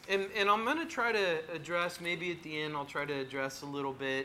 And I'm going to try to address, maybe at the end, I'll try to address a little bit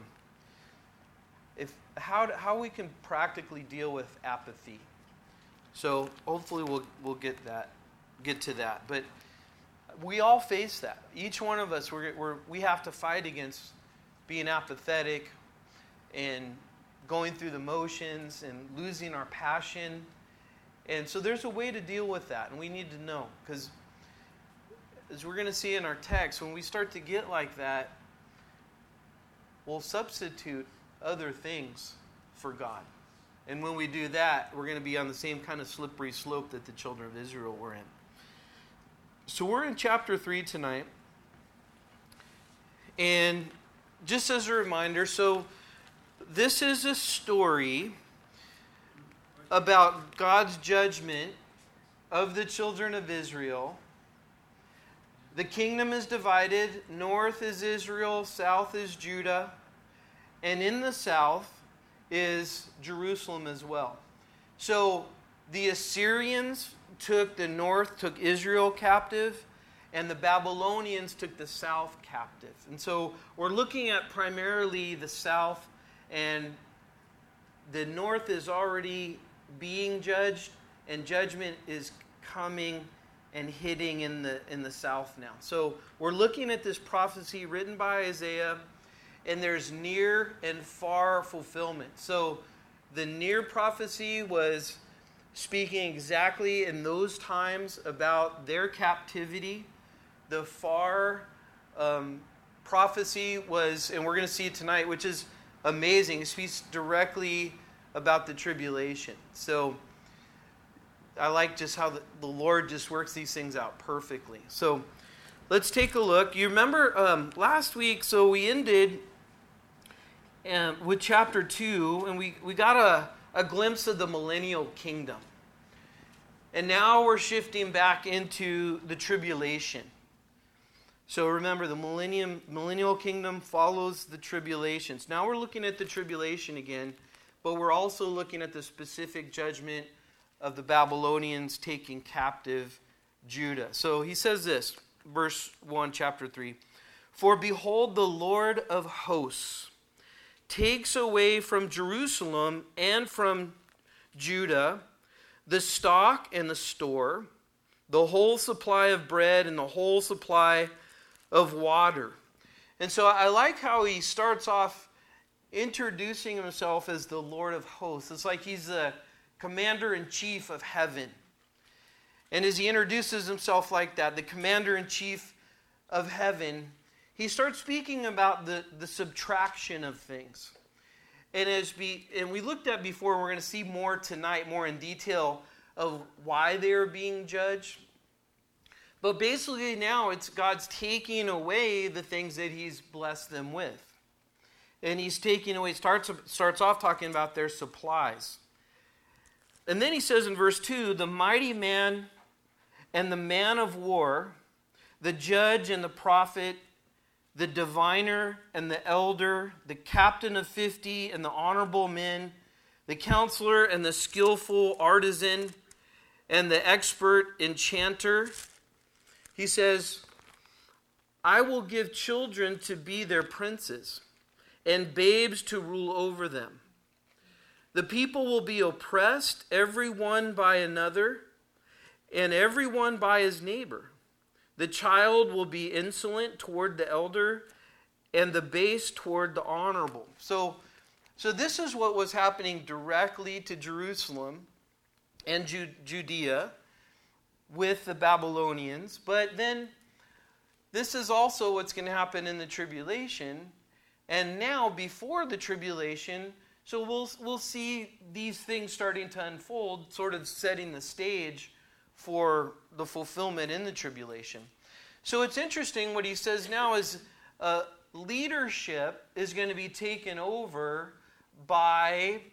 how we can practically deal with apathy. So hopefully we'll get to that. But we all face that. Each one of us, we have to fight against being apathetic and going through the motions and losing our passion. And so there's a way to deal with that, and we need to know. Because as we're going to see in our text, when we start to get like that, we'll substitute other things for God. And when we do that, we're going to be on the same kind of slippery slope that the children of Israel were in. So we're in chapter 3 tonight. And just as a reminder, so this is a story about God's judgment of the children of Israel. The kingdom is divided. North is Israel, south is Judah. And in the south is Jerusalem as well. So the Assyrians took the north, took Israel captive, and the Babylonians took the south captive. And so we're looking at primarily the south, and the north is already being judged, and judgment is coming and hitting in the south now. So we're looking at this prophecy written by Isaiah, and there's near and far fulfillment. So the near prophecy was speaking exactly in those times about their captivity. The far prophecy was, and we're going to see it tonight, which is amazing. It speaks directly about the tribulation. So I like just how the Lord just works these things out perfectly. So let's take a look. You remember last week, so we ended with chapter 2, and we got a glimpse of the millennial kingdom. And now we're shifting back into the tribulation. So remember, the millennial kingdom follows the tribulations. Now we're looking at the tribulation again, but we're also looking at the specific judgment of the Babylonians taking captive Judah. So he says this, verse 1, chapter 3. For behold, the Lord of hosts takes away from Jerusalem and from Judah the stock and the store, the whole supply of bread and the whole supply of water. And so I like how he starts off introducing himself as the Lord of hosts. It's like he's the commander-in-chief of heaven. And as he introduces himself like that, the commander-in-chief of heaven, he starts speaking about the subtraction of things. And we looked at before, we're going to see more tonight, more in detail of why they are being judged. But basically now it's God's taking away the things that he's blessed them with. And he's taking away, starts off talking about their supplies. And then he says in verse 2, the mighty man and the man of war, the judge and the prophet, the diviner and the elder, the captain of 50 and the honorable men, the counselor and the skillful artisan, and the expert enchanter. He says, I will give children to be their princes, and babes to rule over them. The people will be oppressed, every one by another, and every one by his neighbor. The child will be insolent toward the elder, and the base toward the honorable. So this is what was happening directly to Jerusalem and Judea with the Babylonians. But then this is also what's going to happen in the tribulation. And now, before the tribulation, so we'll see these things starting to unfold, sort of setting the stage for the fulfillment in the tribulation. So it's interesting what he says now is leadership is going to be taken over by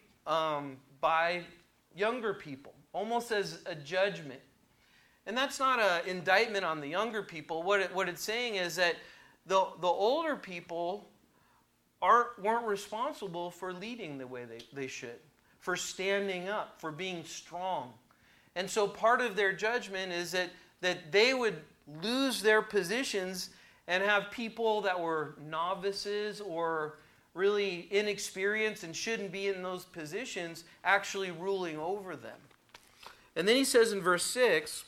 younger people, almost as a judgment. And that's not an indictment on the younger people. What it's saying is that the older people weren't responsible for leading the way they should, for standing up, for being strong. And so part of their judgment is that they would lose their positions and have people that were novices or really inexperienced and shouldn't be in those positions actually ruling over them. And then he says in verse 6,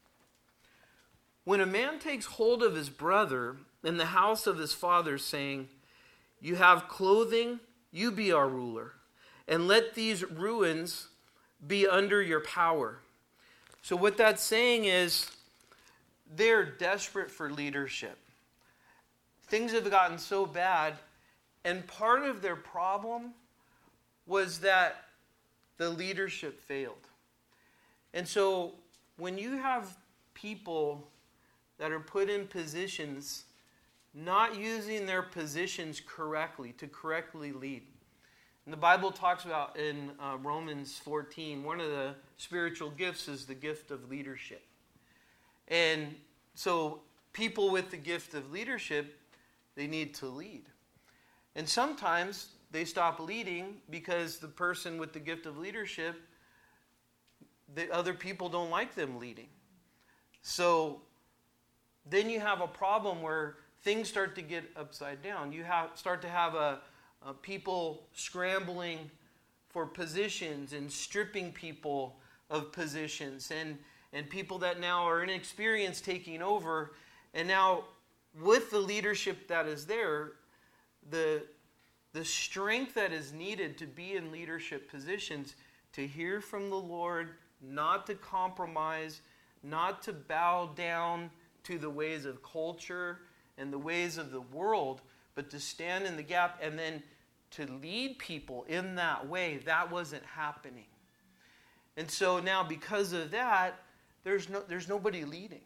when a man takes hold of his brother in the house of his father, saying, you have clothing, you be our ruler, and let these ruins be under your power. So what that's saying is they're desperate for leadership. Things have gotten so bad, and part of their problem was that the leadership failed. And so when you have people that are put in positions not using their positions correctly to correctly lead. And the Bible talks about in Romans 14, one of the spiritual gifts is the gift of leadership. And so people with the gift of leadership, they need to lead. And sometimes they stop leading because the person with the gift of leadership, the other people don't like them leading. So then you have a problem where things start to get upside down. You start to have a people scrambling for positions and stripping people of positions, and people that now are inexperienced taking over. And now with the leadership that is there, the strength that is needed to be in leadership positions, to hear from the Lord, not to compromise, not to bow down to the ways of culture and the ways of the world, but to stand in the gap and then to lead people in that way. That wasn't happening. And so now because of that, there's nobody leading.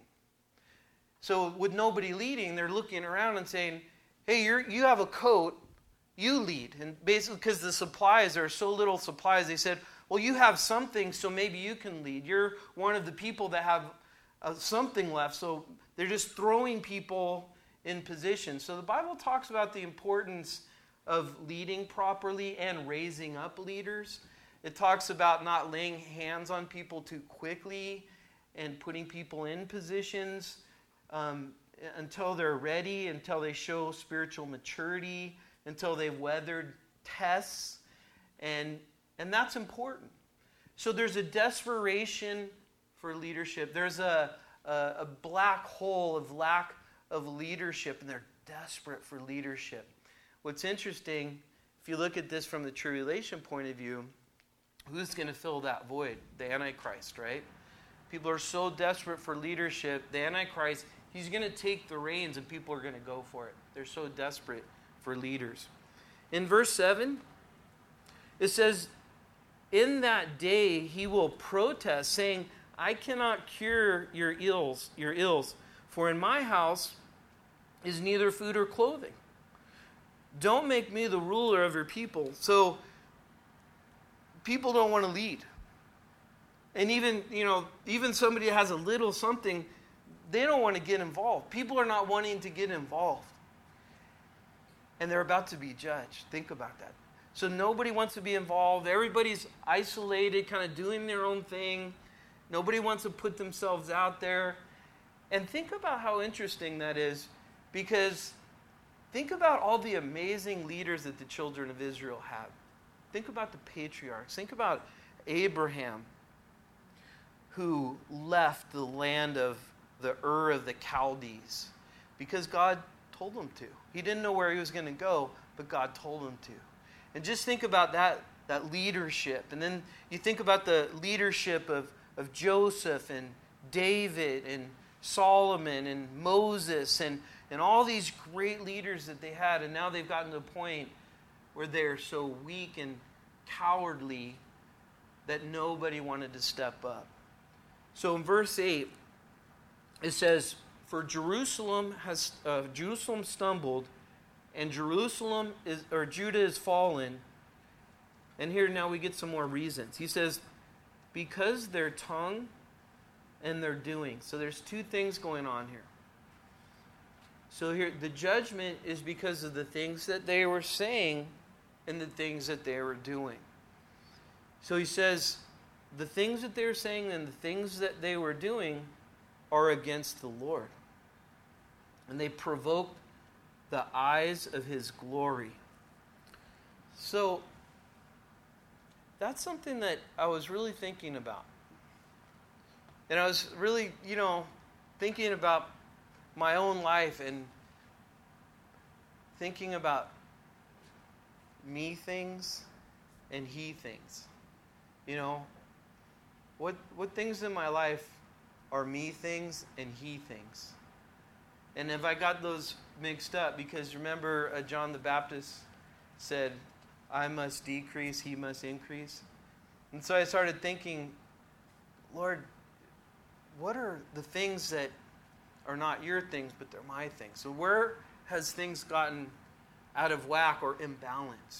So with nobody leading, they're looking around and saying, hey, you have a coat, you lead. And basically because the supplies, there are so little supplies, they said, well, you have something, so maybe you can lead. You're one of the people that have something left. So they're just throwing people in position. So the Bible talks about the importance of leading properly and raising up leaders. It talks about not laying hands on people too quickly and putting people in positions until they're ready, until they show spiritual maturity, until they've weathered tests. And that's important. So there's a desperation for leadership. There's a black hole of lack of leadership, and they're desperate for leadership. What's interesting, if you look at this from the tribulation point of view, who's going to fill that void? The Antichrist, right? People are so desperate for leadership. The Antichrist, he's going to take the reins and people are going to go for it. They're so desperate for leaders. In verse 7, it says, in that day he will protest, saying, I cannot cure your ills, for in my house is neither food or clothing. Don't make me the ruler of your people. So people don't want to lead. And even somebody that has a little something, they don't want to get involved. People are not wanting to get involved. And they're about to be judged. Think about that. So nobody wants to be involved. Everybody's isolated, kind of doing their own thing. Nobody wants to put themselves out there. And think about how interesting that is, because think about all the amazing leaders that the children of Israel had. Think about the patriarchs. Think about Abraham, who left the land of the Ur of the Chaldees because God told him to. He didn't know where he was going to go, but God told him to. And just think about that leadership. And then you think about the leadership of Joseph and David and Solomon and Moses and all these great leaders that they had. And now they've gotten to a point where they're so weak and cowardly that nobody wanted to step up. So in verse 8, it says, for Jerusalem stumbled, and Judah is fallen. And here now we get some more reasons. He says, because their tongue and their doing. So there's two things going on here. So here, the judgment is because of the things that they were saying and the things that they were doing. So he says, the things that they were saying and the things that they were doing are against the Lord. and they provoke the eyes of his glory. So that's something that I was really thinking about. And I was really, thinking about my own life and thinking about me things and he things. What things in my life are me things and he things? And if I got those mixed up, because remember John the Baptist said, I must decrease, he must increase. And so I started thinking, Lord, what are the things that are not your things, but they're my things? So where has things gotten out of whack or imbalanced?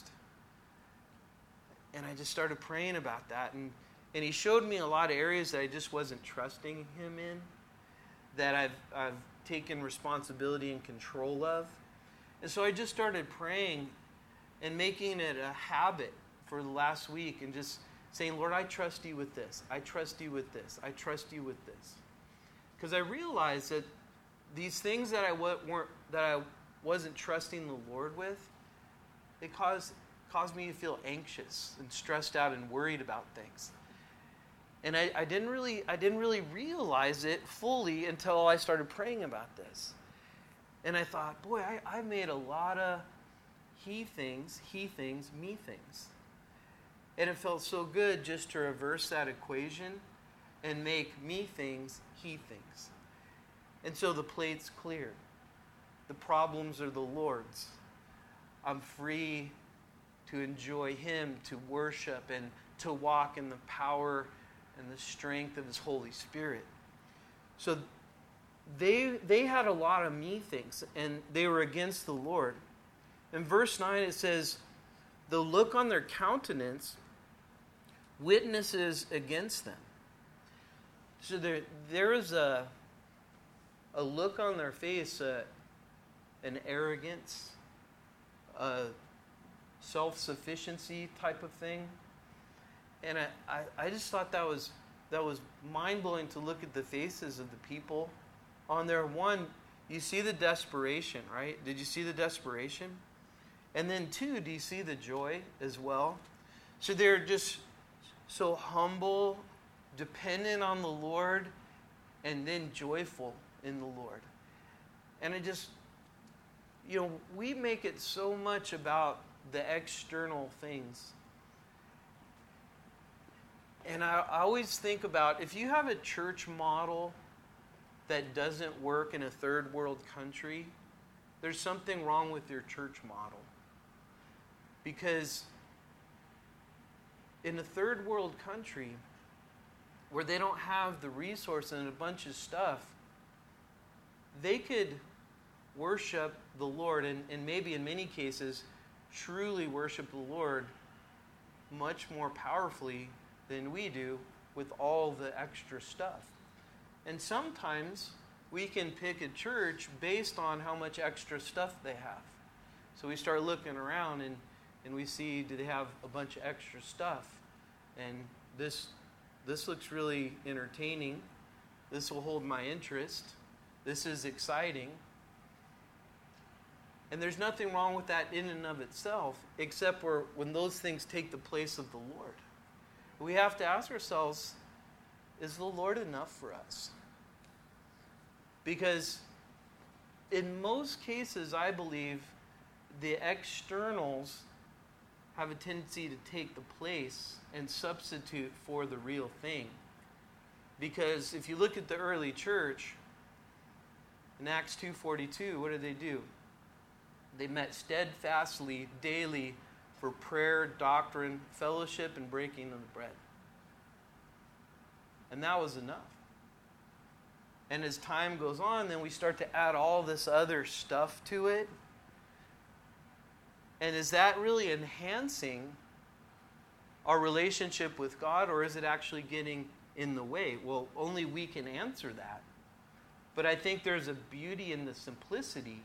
And I just started praying about that. And he showed me a lot of areas that I just wasn't trusting him in, that I've taken responsibility and control of. And so I just started praying and making it a habit for the last week and just saying, Lord, I trust you with this. I trust you with this. I trust you with this. Because I realized that these things that I wasn't trusting the Lord with, it caused me to feel anxious and stressed out and worried about things. And I didn't really realize it fully until I started praying about this. And I thought, boy, I've made a lot of he things, me things. And it felt so good just to reverse that equation and make me things, he things. And so the plate's cleared. The problems are the Lord's. I'm free to enjoy him, to worship, and to walk in the power and the strength of his Holy Spirit. So they had a lot of me things, and they were against the Lord. In verse 9 it says, the look on their countenance witnesses against them. So there is a look on their face, an arrogance, a self-sufficiency type of thing. And I just thought that was mind-blowing to look at the faces of the people on there. One, you see the desperation, right? Did you see the desperation? And then two, do you see the joy as well? So they're just so humble, dependent on the Lord, and then joyful in the Lord. And it just, we make it so much about the external things. And I always think about, if you have a church model that doesn't work in a third world country, there's something wrong with your church model. Because in a third world country where they don't have the resource and a bunch of stuff, they could worship the Lord and maybe in many cases truly worship the Lord much more powerfully than we do with all the extra stuff. And sometimes we can pick a church based on how much extra stuff they have. So we start looking around and we see, do they have a bunch of extra stuff? And this looks really entertaining. This will hold my interest. This is exciting. And there's nothing wrong with that in and of itself, except when those things take the place of the Lord. We have to ask ourselves, is the Lord enough for us? Because in most cases, I believe the externals have a tendency to take the place and substitute for the real thing. Because if you look at the early church, in Acts 2:42, what did they do? They met steadfastly daily for prayer, doctrine, fellowship, and breaking of the bread. And that was enough. And as time goes on, then we start to add all this other stuff to it. And is that really enhancing our relationship with God, or is it actually getting in the way? Well, only we can answer that. But I think there's a beauty in the simplicity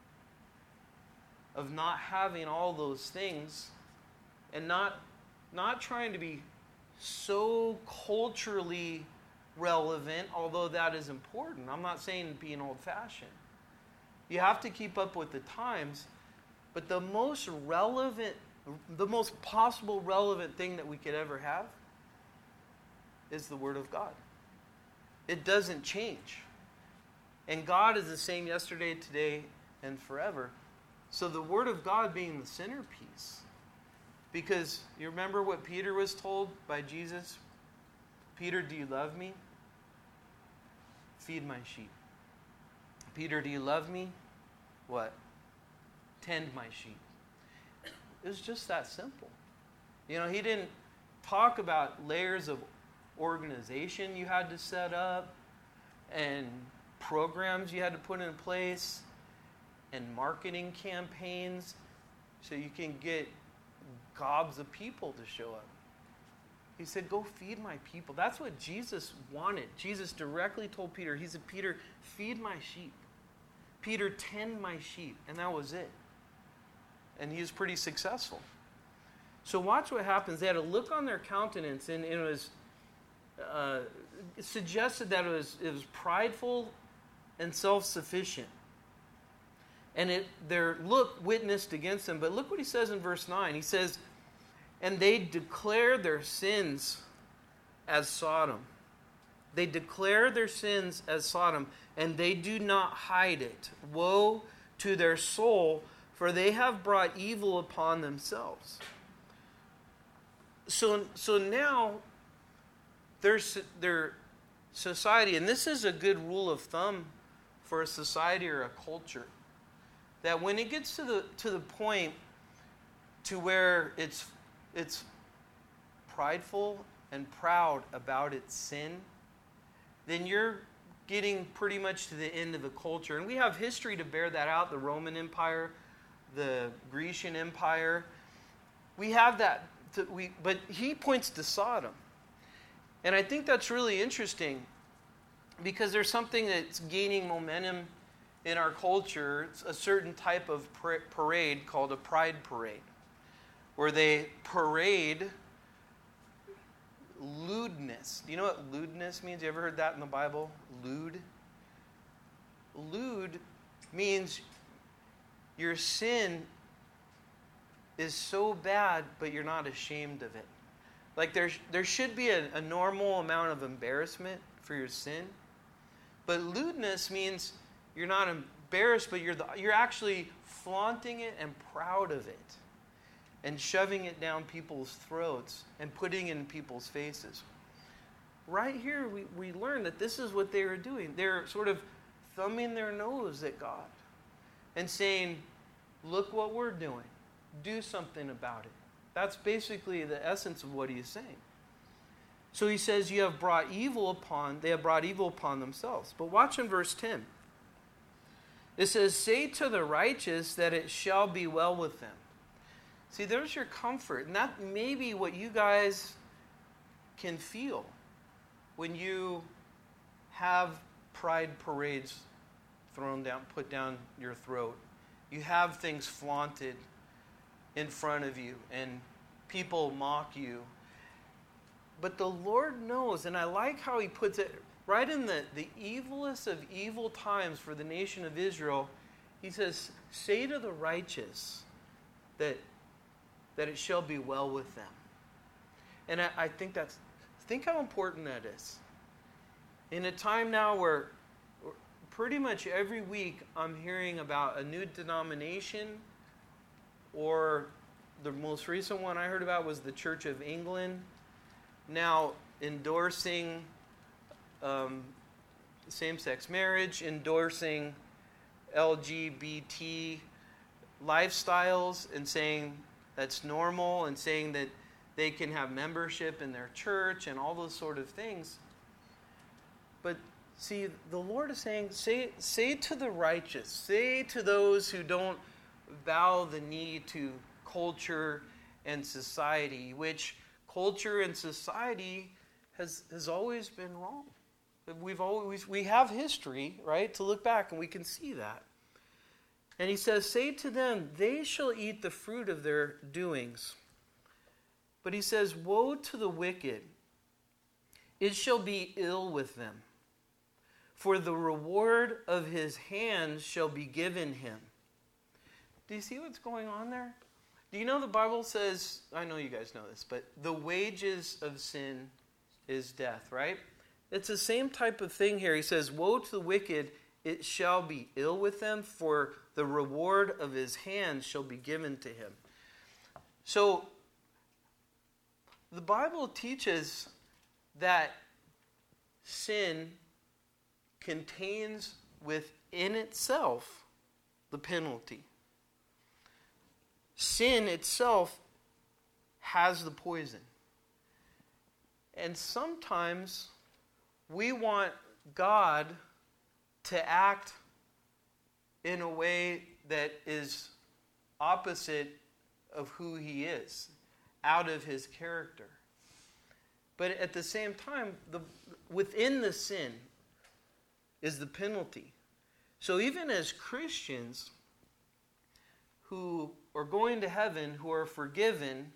of not having all those things and not trying to be so culturally relevant, although that is important. I'm not saying being old-fashioned. You have to keep up with the times. But the most relevant, the most possible relevant thing that we could ever have is the Word of God. It doesn't change. And God is the same yesterday, today, and forever. So the Word of God being the centerpiece. Because you remember what Peter was told by Jesus? Peter, do you love me? Feed my sheep. Peter, do you love me? What? Tend my sheep. It was just that simple. You know, he didn't talk about layers of organization you had to set up and programs you had to put in place and marketing campaigns so you can get gobs of people to show up. He said, go feed my people. That's what Jesus wanted. Jesus directly told Peter, he said, Peter, feed my sheep. Peter, tend my sheep. And that was it. And he was pretty successful. So watch what happens. They had a look on their countenance, and it was it suggested that it was prideful and self-sufficient. And their look witnessed against them. But look what he says in verse 9. He says, and they declare their sins as Sodom. They declare their sins as Sodom, and they do not hide it. Woe to their soul, for they have brought evil upon themselves. So now their society, and this is a good rule of thumb for a society or a culture, that when it gets to the point to where it's prideful and proud about its sin, then you're getting pretty much to the end of the culture. And we have history to bear that out. The Roman Empire, the Grecian Empire. We have that. But he points to Sodom. And I think that's really interesting because there's something that's gaining momentum in our culture. It's a certain type of parade called a pride parade, where they parade lewdness. Do you know what lewdness means? You ever heard that in the Bible? Lewd? Lewd means your sin is so bad, but you're not ashamed of it. Like there should be a normal amount of embarrassment for your sin. But lewdness means you're not embarrassed, but you're actually flaunting it and proud of it. And shoving it down people's throats and putting it in people's faces. Right here, we learn that this is what they were doing. They're sort of thumbing their nose at God and saying, look what we're doing. Do something about it. That's basically the essence of what he is saying. So he says, they have brought evil upon themselves. But watch in verse 10. It says, say to the righteous that it shall be well with them. See, there's your comfort. And that may be what you guys can feel when you have pride parades put down your throat. You have things flaunted in front of you, and people mock you. But the Lord knows, and I like how he puts it right in the evilest of evil times for the nation of Israel. He says, say to the righteous that it shall be well with them. And I think think how important that is. In a time now where pretty much every week I'm hearing about a new denomination, or the most recent one I heard about was the Church of England, now endorsing same-sex marriage, endorsing LGBT lifestyles, and saying that's normal, and saying that they can have membership in their church and all those sort of things. But see, the Lord is saying, say to the righteous, say to those who don't bow the knee to culture and society, which culture and society has always been wrong. We have history, right, to look back, and we can see that. And he says, say to them, they shall eat the fruit of their doings. But he says, woe to the wicked, it shall be ill with them. for the reward of his hands shall be given him. Do you see what's going on there? Do you know the Bible says, I know you guys know this, but the wages of sin is death, right? It's the same type of thing here. He says, woe to the wicked, it shall be ill with them, for the reward of his hands shall be given to him. So, the Bible teaches that sin contains within itself the penalty. Sin itself has the poison. And sometimes we want God to act in a way that is opposite of who he is, out of his character. But at the same time, within the sin is the penalty. So even as Christians who are going to heaven, who are forgiven,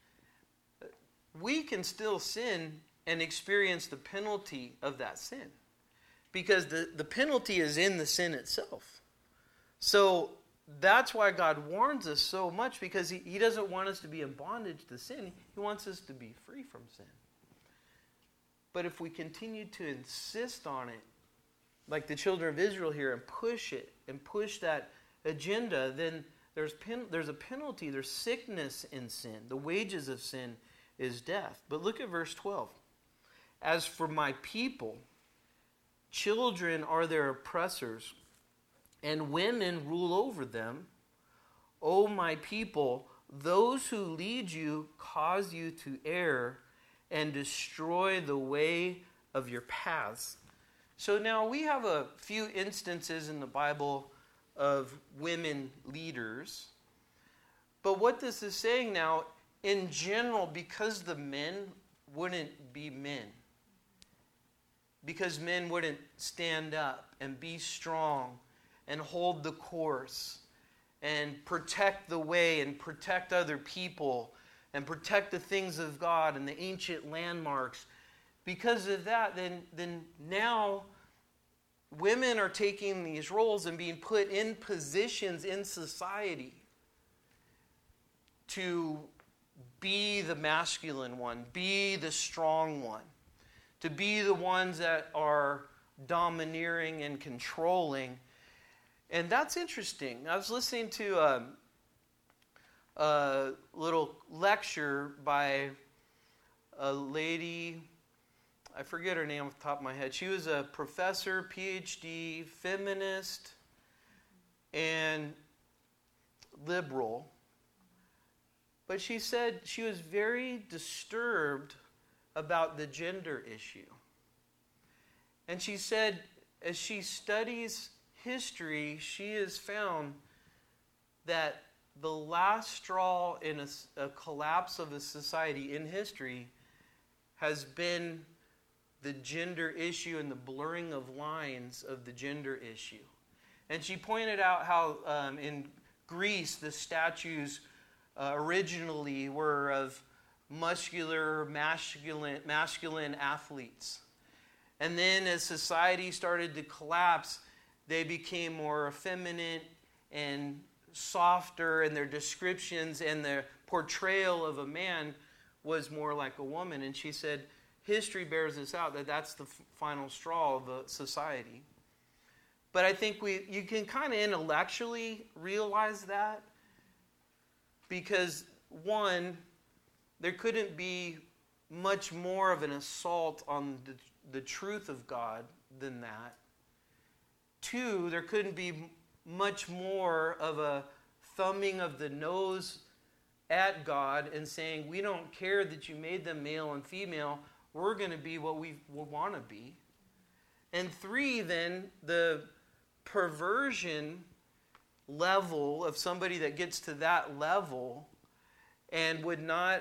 we can still sin and experience the penalty of that sin. Because the penalty is in the sin itself. So that's why God warns us so much, because he doesn't want us to be in bondage to sin. He wants us to be free from sin. But if we continue to insist on it, like the children of Israel here, and push it, and push that agenda, then there's a penalty, there's sickness in sin. The wages of sin is death. But look at verse 12. As for my people, children are their oppressors, and women rule over them. O my people, those who lead you cause you to err and destroy the way of your paths. So now we have a few instances in the Bible of women leaders. But what this is saying now, in general, because the men wouldn't be men, because men wouldn't stand up and be strong and hold the course and protect the way and protect other people and protect the things of God and the ancient landmarks. Because of that, then now women are taking these roles and being put in positions in society to be the masculine one, be the strong one, to be the ones that are domineering and controlling. And that's interesting. I was listening to a little lecture by a lady, I forget her name off the top of my head. She was a professor, PhD, feminist, and liberal. But she said she was very disturbed about the gender issue. And she said, as she studies history, she has found that the last straw in a collapse of a society in history has been the gender issue and the blurring of lines of the gender issue. And she pointed out how in Greece the statues originally were of masculine athletes. And then as society started to collapse, they became more effeminate and softer, and their descriptions and their portrayal of a man was more like a woman. And she said, history bears this out, that's the final straw of a society. But I think you can kind of intellectually realize that, because one, there couldn't be much more of an assault on the truth of God than that. Two, there couldn't be much more of a thumbing of the nose at God and saying, we don't care that you made them male and female, we're going to be what we want to be. And three, then, the perversion level of somebody that gets to that level and would not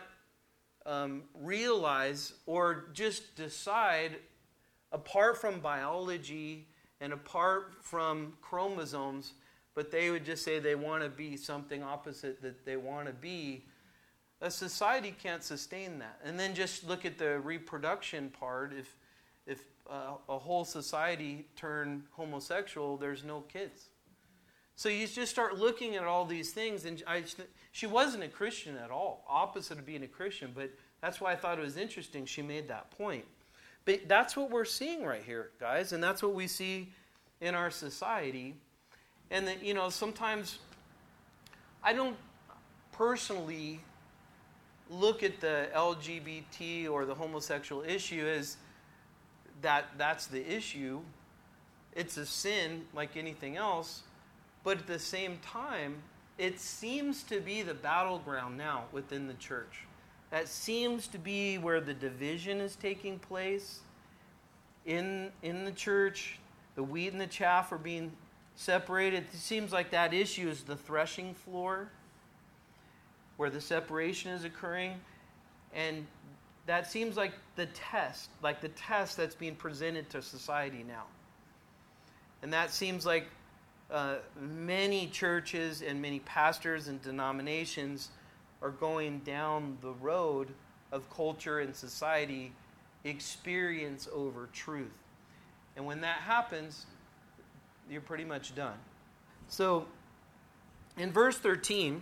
realize or just decide, apart from biology and apart from chromosomes, but they would just say they want to be something opposite that they want to be. A society can't sustain that. And then just look at the reproduction part. If a whole society turn homosexual, there's no kids. So you just start looking at all these things, and she wasn't a Christian at all, opposite of being a Christian, but that's why I thought it was interesting she made that point. But that's what we're seeing right here, guys, and that's what we see in our society. And that, sometimes I don't personally look at the LGBT or the homosexual issue as that's the issue. It's a sin like anything else. But at the same time, it seems to be the battleground now within the church. That seems to be where the division is taking place in the church. The wheat and the chaff are being separated. It seems like that issue is the threshing floor where the separation is occurring. And that seems like the test that's being presented to society now. And that seems like many churches and many pastors and denominations are going down the road of culture and society, experience over truth. And when that happens, you're pretty much done. So, in verse 13,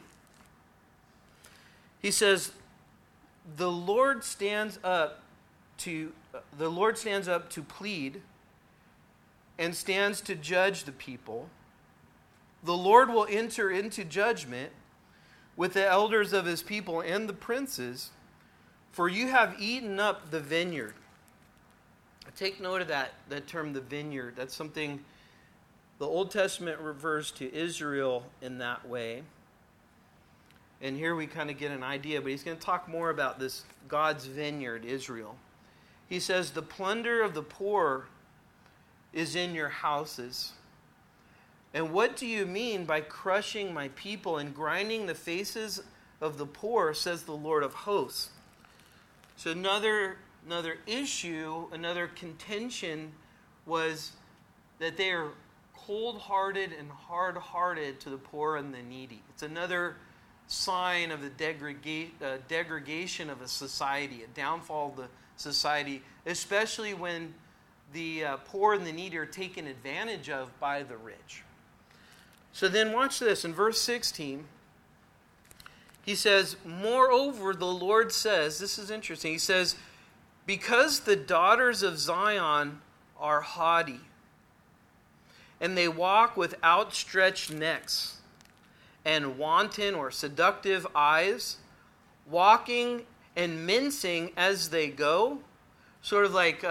he says, the Lord stands up to plead and stands to judge the people. The Lord will enter into judgment with the elders of his people and the princes, for you have eaten up the vineyard. Take note of that term, the vineyard. That's something the Old Testament refers to Israel in that way. And here we kind of get an idea, but he's going to talk more about this God's vineyard, Israel. He says, the plunder of the poor is in your houses. And what do you mean by crushing my people and grinding the faces of the poor, says the Lord of hosts? So another issue, another contention was that they are cold-hearted and hard-hearted to the poor and the needy. It's another sign of the degradation of a society, a downfall of the society, especially when the poor and the needy are taken advantage of by the rich. So then watch this. In verse 16, he says, moreover, the Lord says, this is interesting, he says, because the daughters of Zion are haughty, and they walk with outstretched necks, and wanton or seductive eyes, walking and mincing as they go, sort of like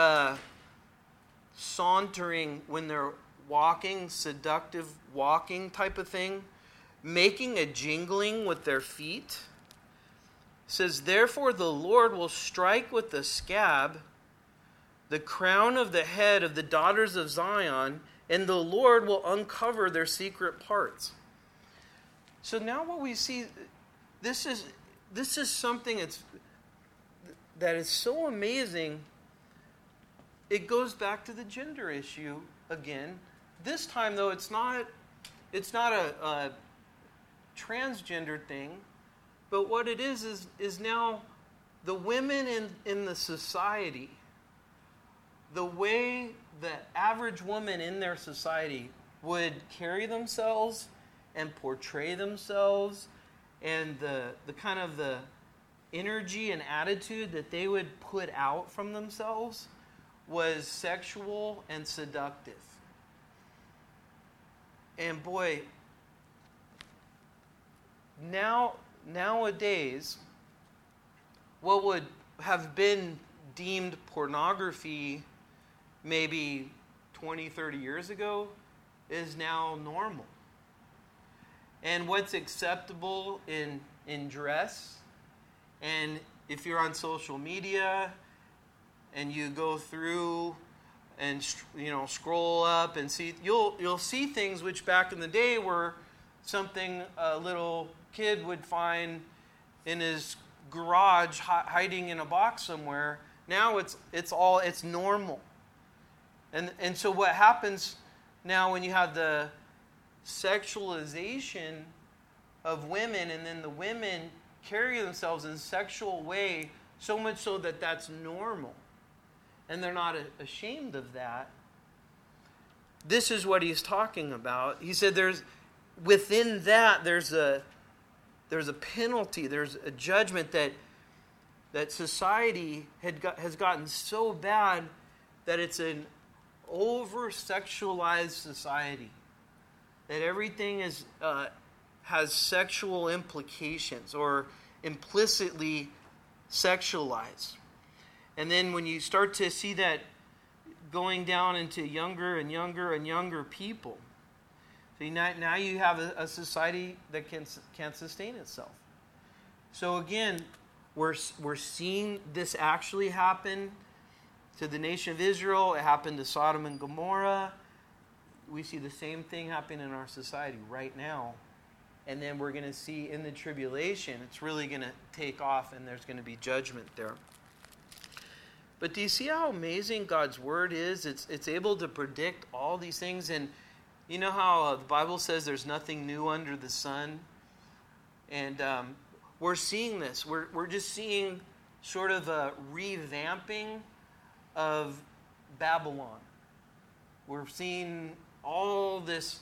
sauntering when they're walking, seductive walking type of thing, making a jingling with their feet. It says, therefore the Lord will strike with the scab the crown of the head of the daughters of Zion, and the Lord will uncover their secret parts. So now what we see, this is something that is so amazing. It goes back to the gender issue again. This time, though, it's not a transgender thing, but what it is now the women in the society, the way the average woman in their society would carry themselves and portray themselves, and the kind of the energy and attitude that they would put out from themselves was sexual and seductive. And boy, nowadays, what would have been deemed pornography maybe 20, 30 years ago is now normal. And what's acceptable in dress, and if you're on social media and you go through and scroll up and see, you'll see things which back in the day were something a little kid would find in his garage hiding in a box somewhere. Now it's normal. And so what happens now when you have the sexualization of women, and then the women carry themselves in a sexual way, so much so that that's normal. and they're not ashamed of that. This is what he's talking about. He said within that there's a penalty, there's a judgment that society has gotten so bad that it's an over-sexualized society. That everything has sexual implications or implicitly sexualized. And then when you start to see that going down into younger and younger and younger people, see, now you have a society that can't sustain itself. So again, we're seeing this actually happen to the nation of Israel. It happened to Sodom and Gomorrah. We see the same thing happen in our society right now. And then we're going to see in the tribulation, it's really going to take off and there's going to be judgment there. But do you see how amazing God's Word is? It's able to predict all these things. And you know how the Bible says there's nothing new under the sun? And we're seeing this. We're just seeing sort of a revamping of Babylon. We're seeing all this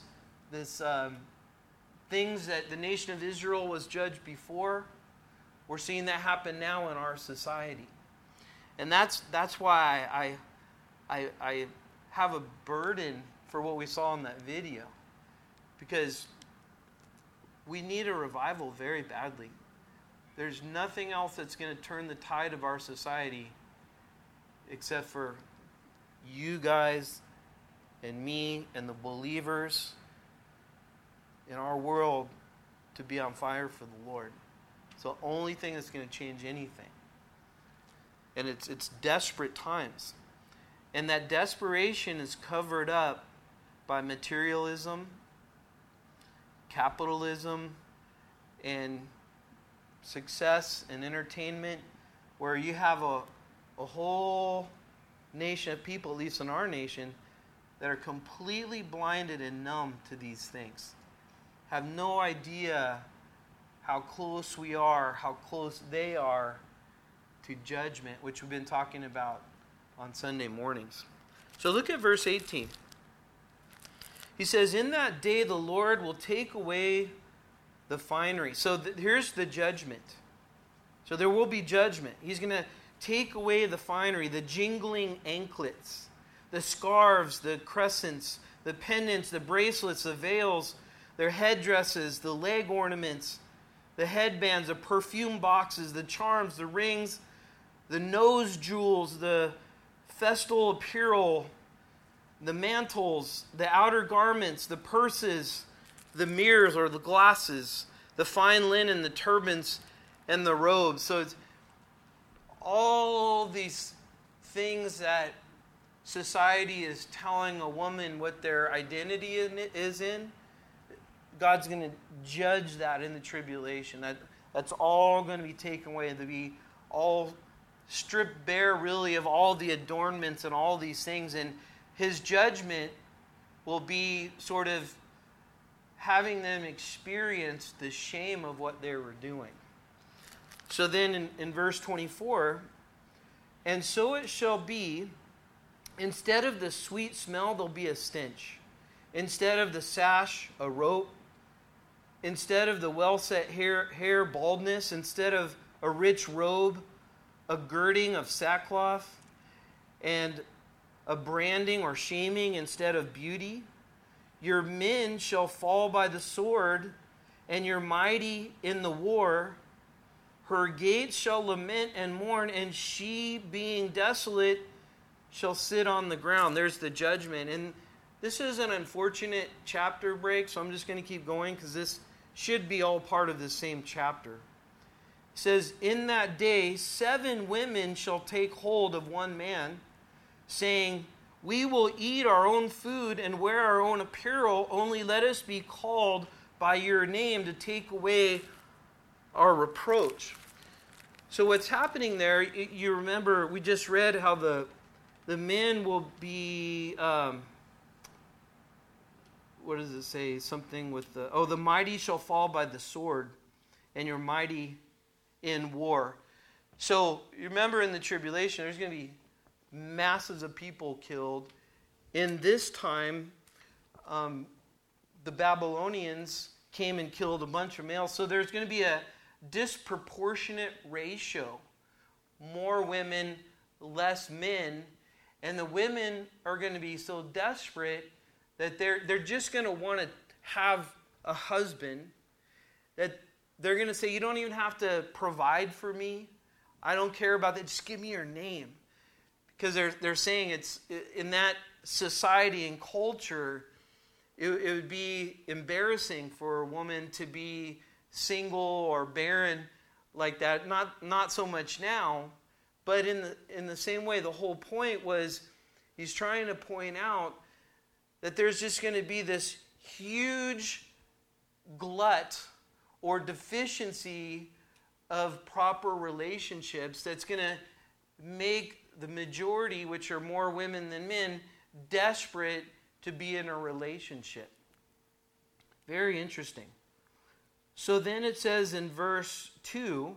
things that the nation of Israel was judged before. We're seeing that happen now in our society. And that's why I have a burden for what we saw in that video. Because we need a revival very badly. There's nothing else that's going to turn the tide of our society except for you guys and me and the believers in our world to be on fire for the Lord. It's the only thing that's going to change anything. And it's desperate times. And that desperation is covered up by materialism, capitalism, and success and entertainment, where you have a whole nation of people, at least in our nation, that are completely blinded and numb to these things. Have no idea how close we are, how close they are to judgment, which we've been talking about on Sunday mornings. So look at verse 18. He says, "In that day the Lord will take away the finery." So here's the judgment. So there will be judgment. He's going to take away the finery, the jingling anklets, the scarves, the crescents, the pendants, the bracelets, the veils, their headdresses, the leg ornaments, the headbands, the perfume boxes, the charms, the rings, the nose jewels, the festal apparel, the mantles, the outer garments, the purses, the mirrors or the glasses, the fine linen, the turbans, and the robes. So it's all these things that society is telling a woman what their identity is in. God's going to judge that in the tribulation. That's all going to be taken away. To be all stripped bare, really, of all the adornments and all these things. And His judgment will be sort of having them experience the shame of what they were doing. So then in verse 24, "And so it shall be, instead of the sweet smell, there'll be a stench. Instead of the sash, a rope. Instead of the well-set hair, baldness. Instead of a rich robe, a girding of sackcloth. And a branding or shaming instead of beauty. Your men shall fall by the sword, and your mighty in the war. Her gates shall lament and mourn, and she, being desolate, shall sit on the ground." There's the judgment. And this is an unfortunate chapter break, so I'm just going to keep going because this should be all part of the same chapter. It says, "In that day 7 women shall take hold of one man, saying, we will eat our own food and wear our own apparel, only let us be called by your name to take away our reproach." So what's happening there, you remember we just read how the men will be, what does it say? Something with the mighty shall fall by the sword, and your mighty in war. So you remember in the tribulation, there's going to be masses of people killed. In this time, the Babylonians came and killed a bunch of males. So there's going to be a disproportionate ratio. More women, less men. And the women are going to be so desperate that they're just going to want to have a husband, that they're going to say, you don't even have to provide for me. I don't care about that. Just give me your name. Because they're saying it's in that society and culture, it would be embarrassing for a woman to be single or barren like that. Not so much now, but in the same way, the whole point was he's trying to point out that there's just going to be this huge glut or deficiency of proper relationships that's going to make the majority, which are more women than men, desperate to be in a relationship. Very interesting. So then it says in verse 2,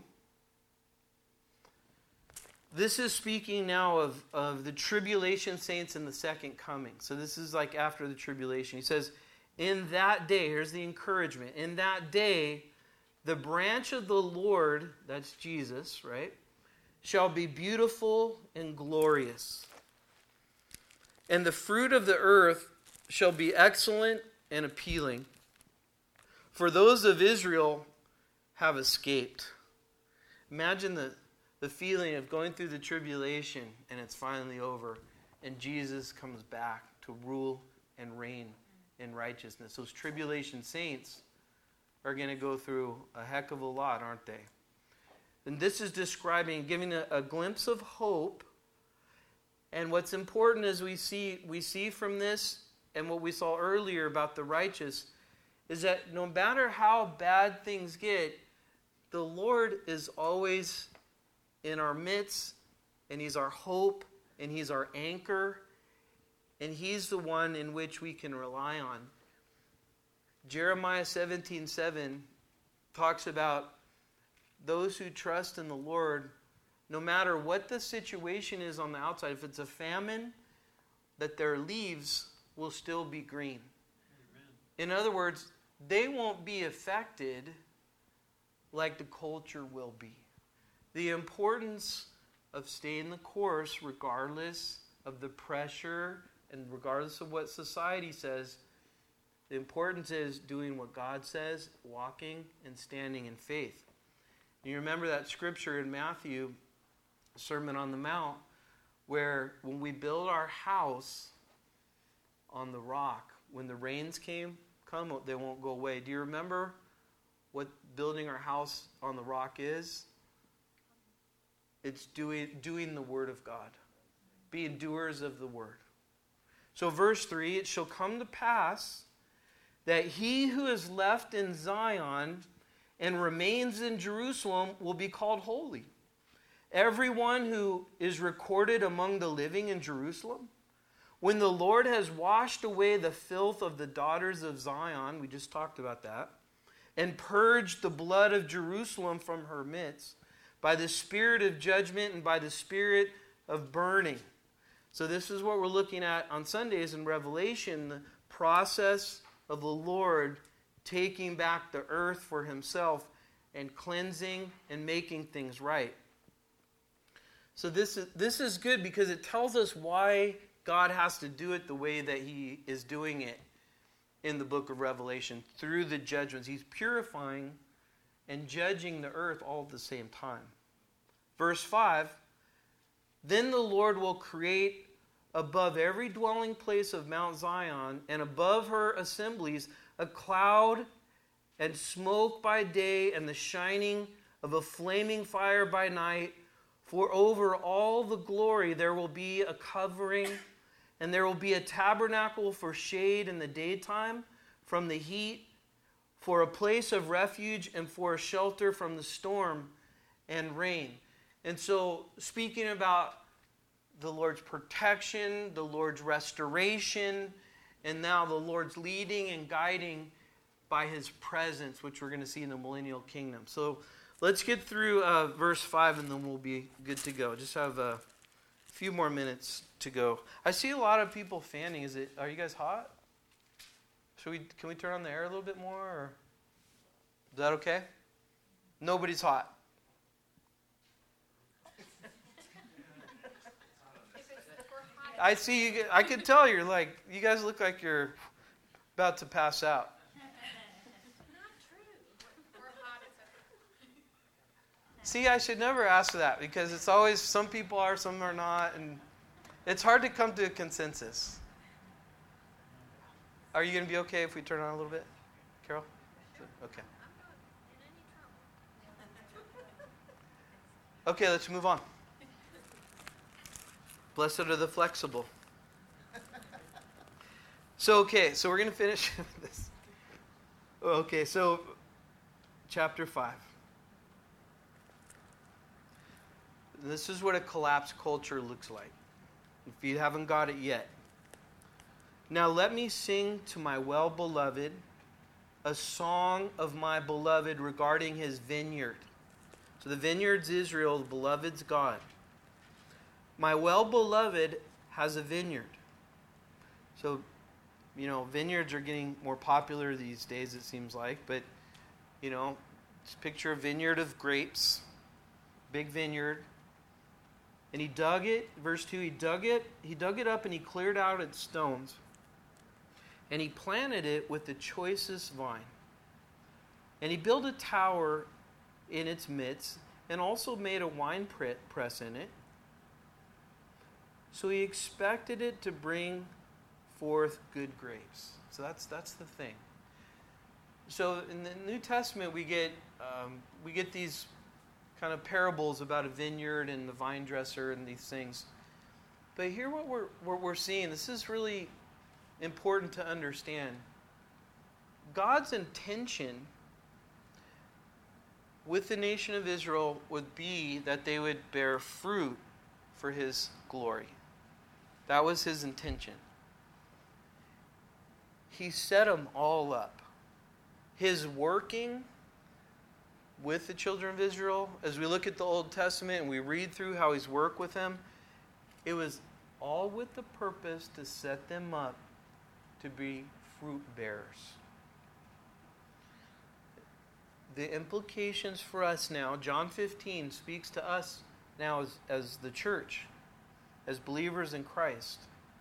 this is speaking now of the tribulation saints and the second coming. So this is like after the tribulation. He says, in that day, here's the encouragement, in that day, the branch of the Lord, that's Jesus, right, shall be beautiful and glorious. And the fruit of the earth shall be excellent and appealing. For those of Israel have escaped. Imagine the feeling of going through the tribulation and it's finally over. And Jesus comes back to rule and reign in righteousness. Those tribulation saints are going to go through a heck of a lot, aren't they? And this is describing, giving a glimpse of hope. And what's important is we see from this and what we saw earlier about the righteous is that no matter how bad things get, the Lord is always in our midst, and He's our hope, and He's our anchor, and He's the one in which we can rely on. Jeremiah 17:7 talks about those who trust in the Lord, no matter what the situation is on the outside, if it's a famine, that their leaves will still be green. Amen. In other words, they won't be affected like the culture will be. The importance of staying the course regardless of the pressure and regardless of what society says, the importance is doing what God says, walking and standing in faith. You remember that scripture in Matthew, Sermon on the Mount, where when we build our house on the rock, when the rains come, they won't go away. Do you remember what building our house on the rock is? It's doing the Word of God, being doers of the Word. So verse 3, it shall come to pass that he who is left in Zion and remains in Jerusalem will be called holy. Everyone who is recorded among the living in Jerusalem, when the Lord has washed away the filth of the daughters of Zion, we just talked about that, and purged the blood of Jerusalem from her midst, by the spirit of judgment and by the spirit of burning. So this is what we're looking at on Sundays in Revelation, the process of the Lord taking back the earth for Himself and cleansing and making things right. So this is good because it tells us why God has to do it the way that He is doing it in the book of Revelation, through the judgments. He's purifying and judging the earth all at the same time. Verse 5, then the Lord will create above every dwelling place of Mount Zion and above her assemblies a cloud and smoke by day and the shining of a flaming fire by night. For over all the glory there will be a covering, and there will be a tabernacle for shade in the daytime from the heat, for a place of refuge and for a shelter from the storm and rain. And so, speaking about the Lord's protection, the Lord's restoration, and now the Lord's leading and guiding by His presence, which we're going to see in the millennial kingdom. So let's get through verse 5 and then we'll be good to go. Just have few more minutes to go. I see a lot of people fanning. Are you guys hot? Can we turn on the air a little bit more? Or is that okay? Nobody's hot. I see you. I can tell you guys look like you're about to pass out. Not true. We're hot. See, I should never ask that because it's always some people are, some are not, and it's hard to come to a consensus. Are you going to be okay if we turn on a little bit, Carol? Okay. Okay, let's move on. Blessed are the flexible. So we're going to finish this. Okay, so chapter 5. This is what a collapsed culture looks like, if you haven't got it yet. Now let me sing to my well-beloved a song of my beloved regarding his vineyard. So the vineyard's Israel, the beloved's God. My well-beloved has a vineyard. So, vineyards are getting more popular these days, it seems like. But, just picture a vineyard of grapes, big vineyard. And he dug it, verse 2, he dug it up and he cleared out its stones. And he planted it with the choicest vine. And he built a tower in its midst and also made a wine press in it. So he expected it to bring forth good grapes. So that's the thing. So in the New Testament we get these kind of parables about a vineyard and the vine dresser and these things. But here what we're seeing, this is really important to understand. God's intention with the nation of Israel would be that they would bear fruit for his glory. That was his intention. He set them all up. His working with the children of Israel, as we look at the Old Testament and we read through how he's worked with them, it was all with the purpose to set them up to be fruit bearers. The implications for us now, John 15 speaks to us now as the church, as believers in Christ.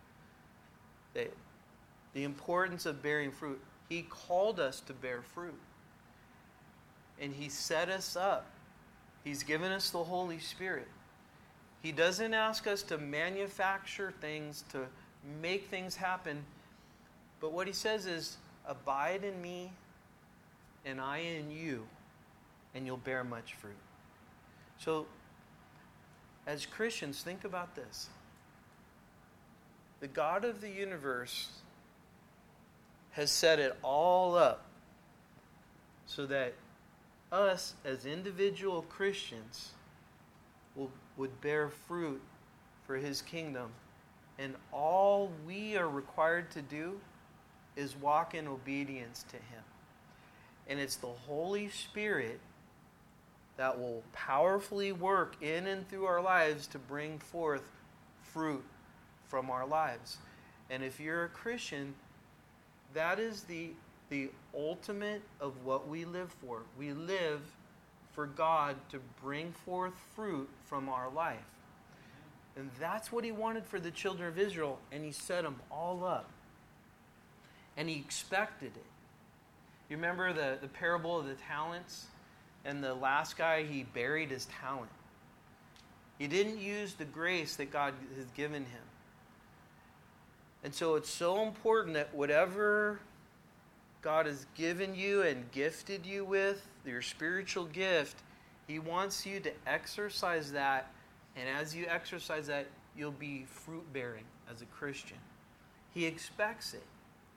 The importance of bearing fruit. He called us to bear fruit. And he set us up. He's given us the Holy Spirit. He doesn't ask us to manufacture things, to make things happen. But what he says is, abide in me and I in you, and you'll bear much fruit. So, as Christians, think about this. The God of the universe has set it all up so that us as individual Christians would bear fruit for his kingdom. And all we are required to do is walk in obedience to him. And it's the Holy Spirit that will powerfully work in and through our lives to bring forth fruit from our lives. And if you're a Christian, that is the ultimate of what we live for. We live for God to bring forth fruit from our life. And that's what he wanted for the children of Israel, and he set them all up. And he expected it. You remember the parable of the talents? And the last guy, he buried his talent. He didn't use the grace that God has given him. And so it's so important that whatever God has given you and gifted you with, your spiritual gift, he wants you to exercise that. And as you exercise that, you'll be fruit-bearing as a Christian. He expects it.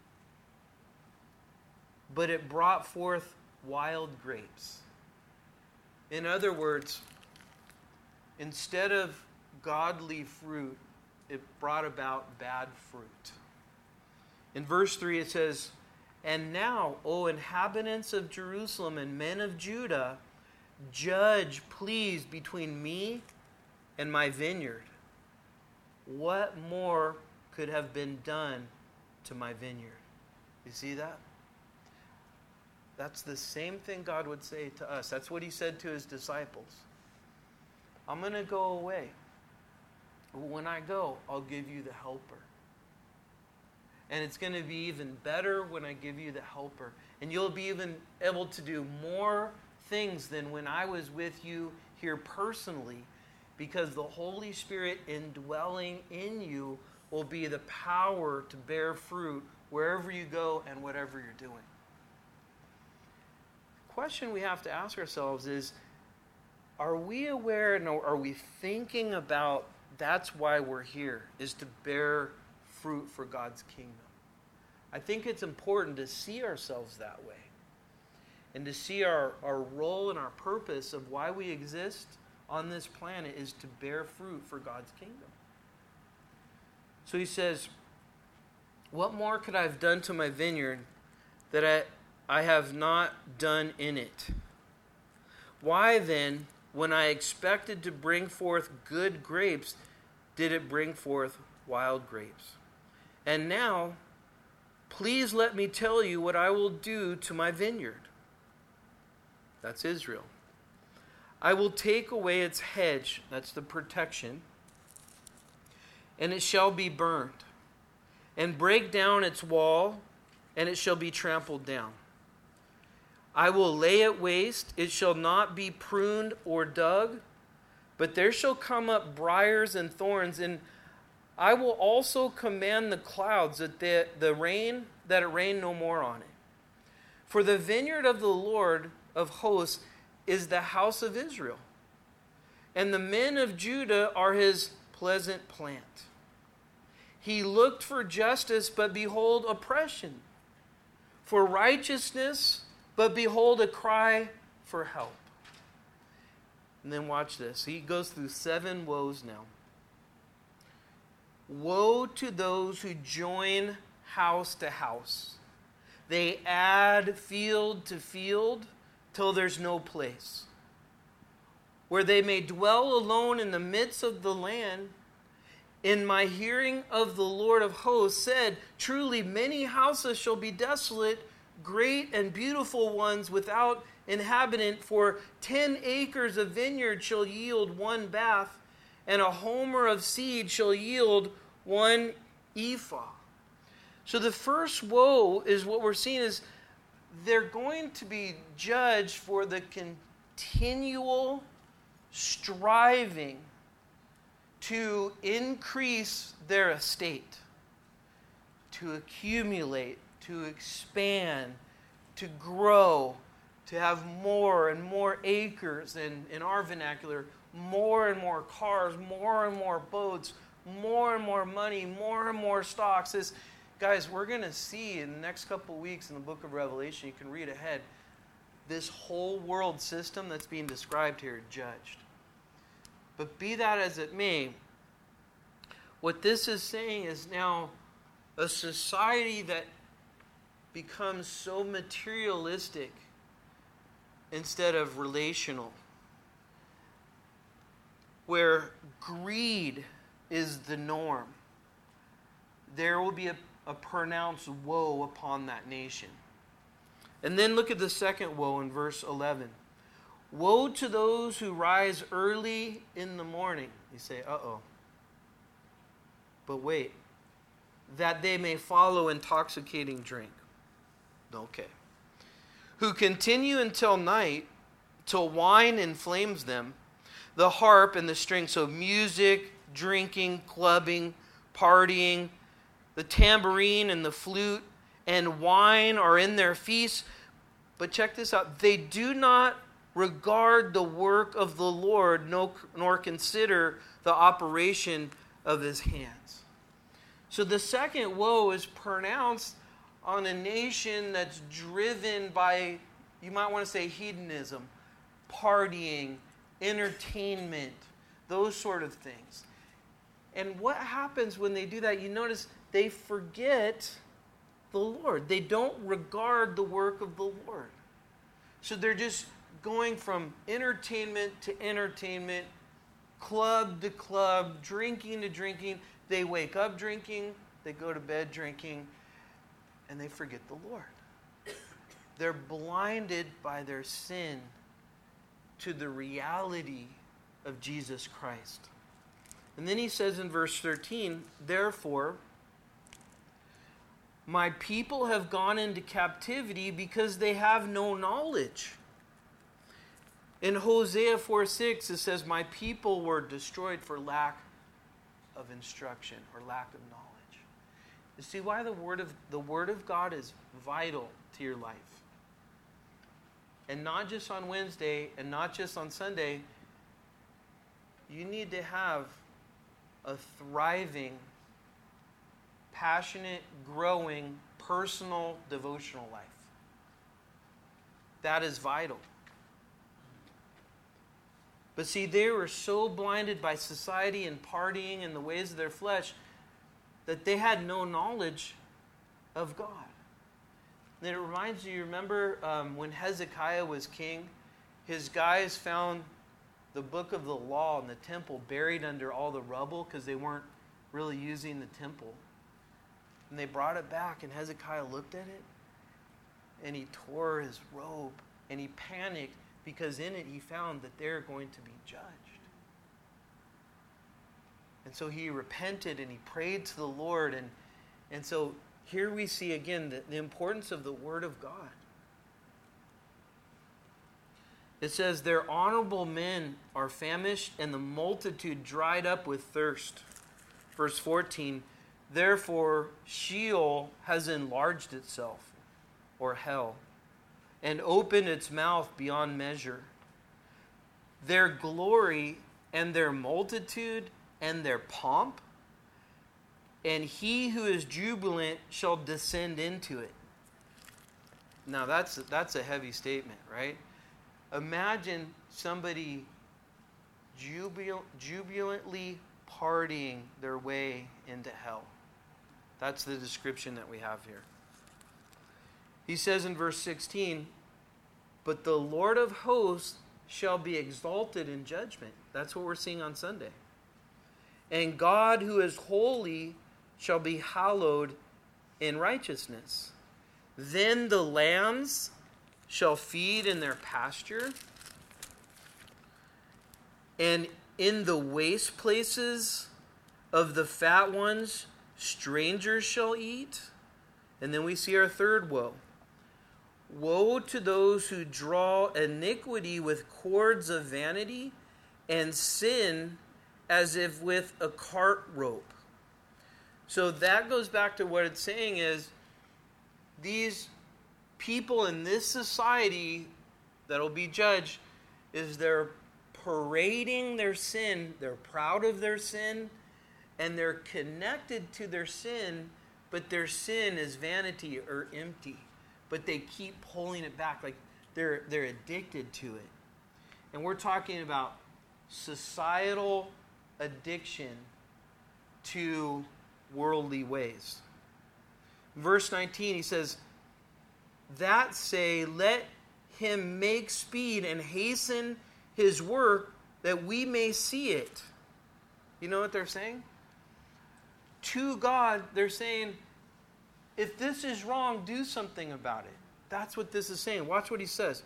But it brought forth wild grapes. In other words, instead of godly fruit, it brought about bad fruit. In verse 3 it says, "And now, O inhabitants of Jerusalem and men of Judah, judge, please, between me and my vineyard. what more could have been done to my vineyard? You see that? That's the same thing God would say to us. That's what he said to his disciples. I'm going to go away. When I go, I'll give you the helper. And it's going to be even better when I give you the helper. And you'll be even able to do more things than when I was with you here personally, because the Holy Spirit indwelling in you will be the power to bear fruit wherever you go and whatever you're doing. The question we have to ask ourselves is, are we aware and are we thinking about that's why we're here, is to bear fruit for God's kingdom? I think it's important to see ourselves that way and to see our role and our purpose of why we exist on this planet is to bear fruit for God's kingdom. So he says, what more could I have done to my vineyard that I have not done in it? Why then, when I expected to bring forth good grapes, did it bring forth wild grapes? And now, please let me tell you what I will do to my vineyard. That's Israel. I will take away its hedge, that's the protection, and it shall be burned, and break down its wall, and it shall be trampled down. I will lay it waste, it shall not be pruned or dug, but there shall come up briars and thorns, and I will also command the clouds that it rain no more on it. For the vineyard of the Lord of hosts is the house of Israel, and the men of Judah are his pleasant plant. He looked for justice, but behold oppression, for righteousness, but behold a cry for help. And then watch this. He goes through 7 woes now. Woe to those who join house to house. They add field to field till there's no place. Where they may dwell alone in the midst of the land. In my hearing of the Lord of hosts said, truly many houses shall be desolate, great and beautiful ones without inhabitant, for 10 acres of vineyard shall yield 1 bath, and a homer of seed shall yield 1 ephah. So the first woe is what we're seeing is they're going to be judged for the continual striving to increase their estate, to accumulate, to expand, to grow, to have more and more acres, and in our vernacular, more and more cars, more and more boats, more and more money, more and more stocks. Guys, we're going to see in the next couple of weeks in the book of Revelation, you can read ahead, this whole world system that's being described here judged. But be that as it may, what this is saying is now a society that becomes so materialistic instead of relational, where greed is the norm. There will be a pronounced woe upon that nation. And then look at the second woe in verse 11. Woe to those who rise early in the morning. You say, uh-oh. But wait. That they may follow intoxicating drink. Okay. Who continue until night, till wine inflames them, the harp and the string. So music, drinking, clubbing, partying, the tambourine and the flute and wine are in their feasts. But check this out. They do not regard the work of the Lord, nor consider the operation of his hands. So the second woe is pronounced on a nation that's driven by, you might want to say, hedonism, partying, entertainment, those sort of things. And what happens when they do that? You notice they forget the Lord. They don't regard the work of the Lord. So they're just going from entertainment to entertainment, club to club, drinking to drinking. They wake up drinking, they go to bed drinking, and they forget the Lord. They're blinded by their sin to the reality of Jesus Christ. And then he says in verse 13, therefore, my people have gone into captivity because they have no knowledge. In Hosea 4:6, it says, my people were destroyed for lack of instruction or lack of knowledge. You see why the Word of God is vital to your life. And not just on Wednesday and not just on Sunday. You need to have a thriving, passionate, growing, personal, devotional life. That is vital. But see, they were so blinded by society and partying and the ways of their flesh that they had no knowledge of God. And it reminds you, remember when Hezekiah was king, his guys found the book of the law in the temple buried under all the rubble because they weren't really using the temple. And they brought it back, and Hezekiah looked at it, and he tore his robe, and he panicked because in it he found that they're going to be judged. And so he repented and he prayed to the Lord. And so here we see again the importance of the Word of God. It says, their honorable men are famished, and the multitude dried up with thirst. Verse 14, therefore Sheol has enlarged itself, or hell, and opened its mouth beyond measure. Their glory and their multitude and their pomp, and he who is jubilant shall descend into it. Now that's a heavy statement, right? Imagine somebody jubilantly partying their way into hell. That's the description that we have here. He says in verse 16, but the Lord of hosts shall be exalted in judgment. That's what we're seeing on Sunday. And God who is holy shall be hallowed in righteousness. Then the lambs shall feed in their pasture, and in the waste places of the fat ones strangers shall eat. And then we see our third woe. Woe to those who draw iniquity with cords of vanity, and sin as if with a cart rope. So that goes back to what it's saying is, these people in this society that will be judged, is they're parading their sin, they're proud of their sin, and they're connected to their sin, but their sin is vanity or empty. But they keep pulling it back, like they're addicted to it. And we're talking about societal addiction to worldly ways. Verse 19, he says, that say, let him make speed and hasten his work that we may see it. You know what they're saying? To God, they're saying, if this is wrong, do something about it. That's what this is saying. Watch what he says.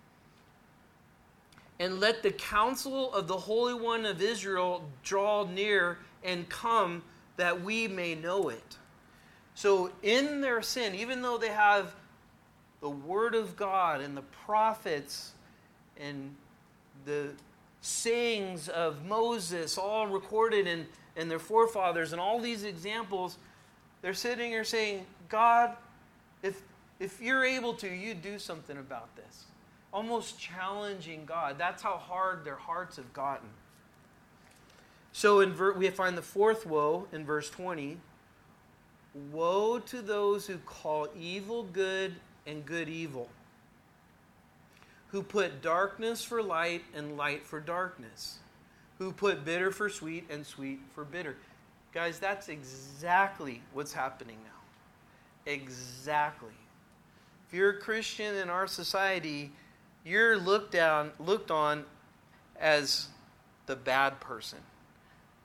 And let the counsel of the Holy One of Israel draw near and come, that we may know it. So in their sin, even though they have the Word of God and the prophets and the sayings of Moses all recorded in their forefathers and all these examples, they're sitting here saying, God, if you're able to, you do something about this. Almost challenging God. That's how hard their hearts have gotten. So we find the fourth woe in verse 20. Woe to those who call evil good and good evil, who put darkness for light and light for darkness, who put bitter for sweet and sweet for bitter. Guys, that's exactly what's happening now. Exactly. If you're a Christian in our society, you're looked on as the bad person.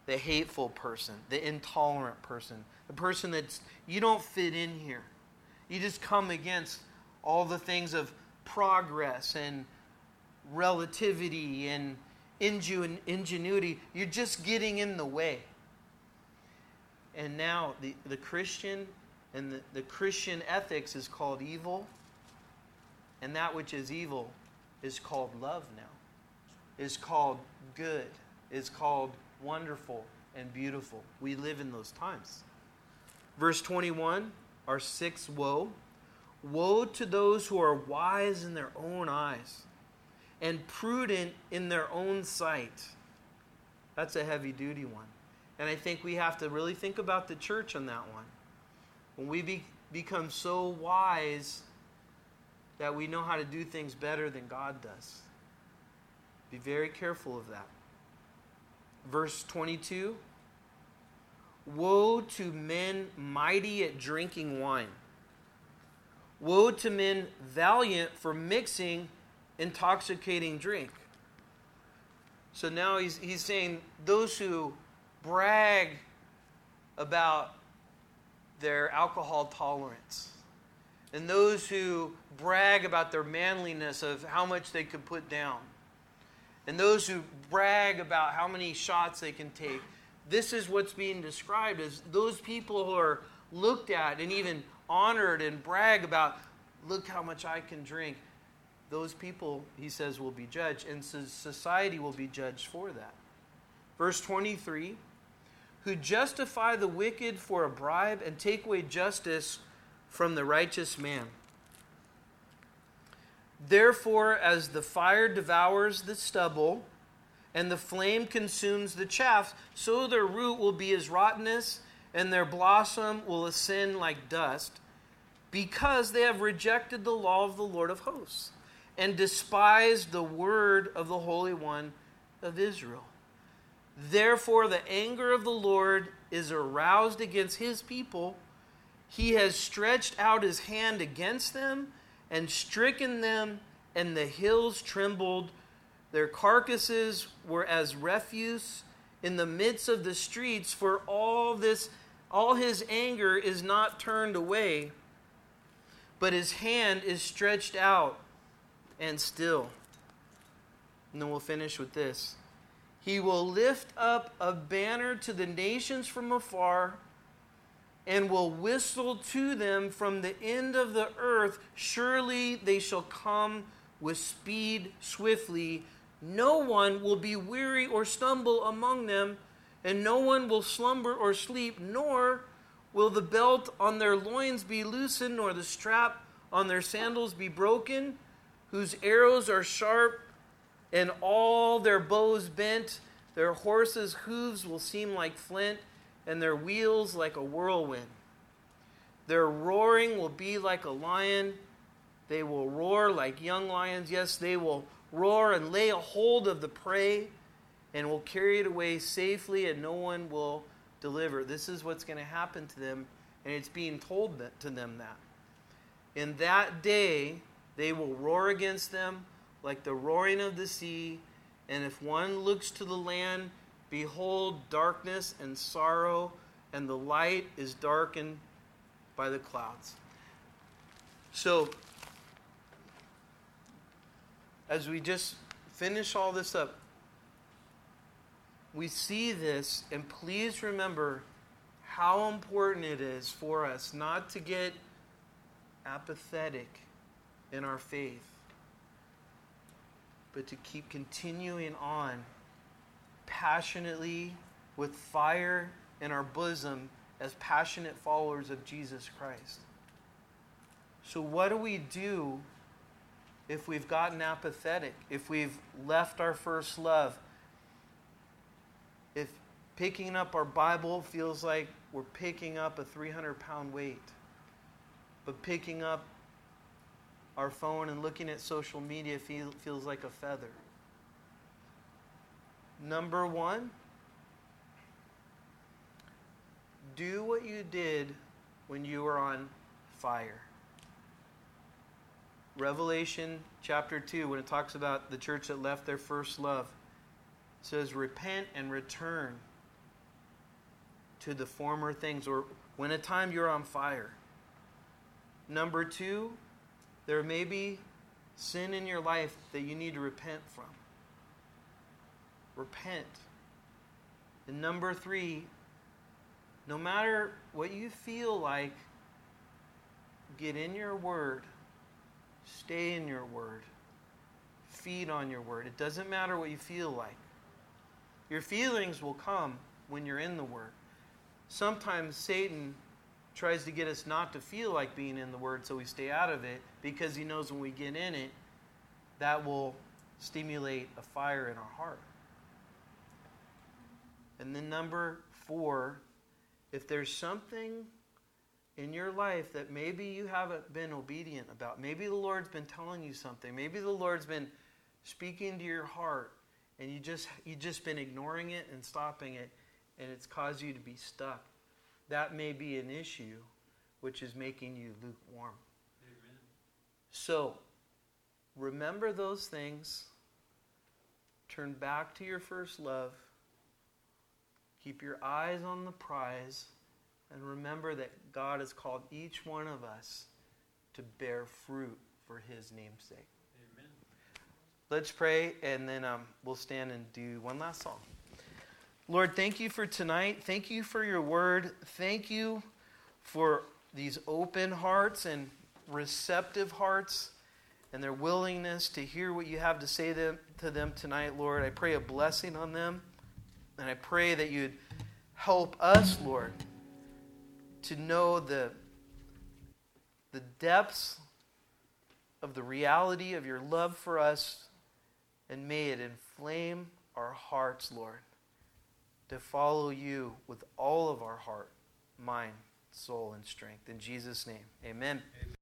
the hateful person, the intolerant person, the person that's, you don't fit in here. You just come against all the things of progress and relativity and ingenuity. You're just getting in the way. And now the Christian and the Christian ethics is called evil. And that which is evil is called love now. Is called good. Is called wonderful and beautiful. We live in those times. Verse 21, our sixth woe. Woe to those who are wise in their own eyes and prudent in their own sight. That's a heavy duty one. And I think we have to really think about the church on that one. When we become so wise that we know how to do things better than God does. Be very careful of that. Verse 22. Woe to men mighty at drinking wine. Woe to men valiant for mixing intoxicating drink. So now he's saying those who brag about their alcohol tolerance, and those who brag about their manliness of how much they could put down, and those who brag about how many shots they can take. This is what's being described as those people who are looked at and even honored and brag about, look how much I can drink. Those people, he says, will be judged, and society will be judged for that. Verse 23, who justify the wicked for a bribe and take away justice from the righteous man. Therefore, as the fire devours the stubble, and the flame consumes the chaff, so their root will be as rottenness, and their blossom will ascend like dust, because they have rejected the law of the Lord of hosts, and despised the word of the Holy One of Israel. Therefore, the anger of the Lord is aroused against his people. He has stretched out his hand against them and stricken them, and the hills trembled. Their carcasses were as refuse in the midst of the streets, for all his anger is not turned away, but his hand is stretched out and still. And then we'll finish with this. He will lift up a banner to the nations from afar, and will whistle to them from the end of the earth. Surely they shall come with speed swiftly. No one will be weary or stumble among them, and no one will slumber or sleep, nor will the belt on their loins be loosened, nor the strap on their sandals be broken, whose arrows are sharp, and all their bows bent. Their horses' hooves will seem like flint, and their wheels like a whirlwind. Their roaring will be like a lion. They will roar like young lions. Yes, they will roar and lay a hold of the prey, and will carry it away safely, and no one will deliver. This is what's going to happen to them, and it's being told to them that. In that day, they will roar against them like the roaring of the sea, and if one looks to the land, behold, darkness and sorrow, and the light is darkened by the clouds. So, as we just finish all this up, we see this, and please remember how important it is for us not to get apathetic in our faith, but to keep continuing on passionately with fire in our bosom as passionate followers of Jesus Christ. So what do we do if we've gotten apathetic, if we've left our first love, if picking up our Bible feels like we're picking up a 300-pound weight, but picking up our phone and looking at social media feels like a feather? Number one, do what you did when you were on fire. Revelation chapter 2, when it talks about the church that left their first love, says, repent and return to the former things, or when at time you're on fire. Number 2, there may be sin in your life that you need to repent from. Repent. And number 3, no matter what you feel like, get in your word. Stay in your word. Feed on your word. It doesn't matter what you feel like. Your feelings will come when you're in the word. Sometimes Satan tries to get us not to feel like being in the word, so we stay out of it, because he knows when we get in it, that will stimulate a fire in our heart. And then number 4, if there's something in your life that maybe you haven't been obedient about, maybe the Lord's been telling you something, maybe the Lord's been speaking to your heart, and you just been ignoring it and stopping it, and it's caused you to be stuck. That may be an issue which is making you lukewarm. Amen. So, remember those things. Turn back to your first love. Keep your eyes on the prize. And remember that God has called each one of us to bear fruit for His name's sake. Amen. Let's pray, and then we'll stand and do one last song. Lord, thank you for tonight. Thank you for your word. Thank you for these open hearts and receptive hearts and their willingness to hear what you have to say to them tonight, Lord. I pray a blessing on them, and I pray that you'd help us, Lord, to know the depths of the reality of your love for us, and may it inflame our hearts, Lord, to follow you with all of our heart, mind, soul, and strength. In Jesus' name, amen.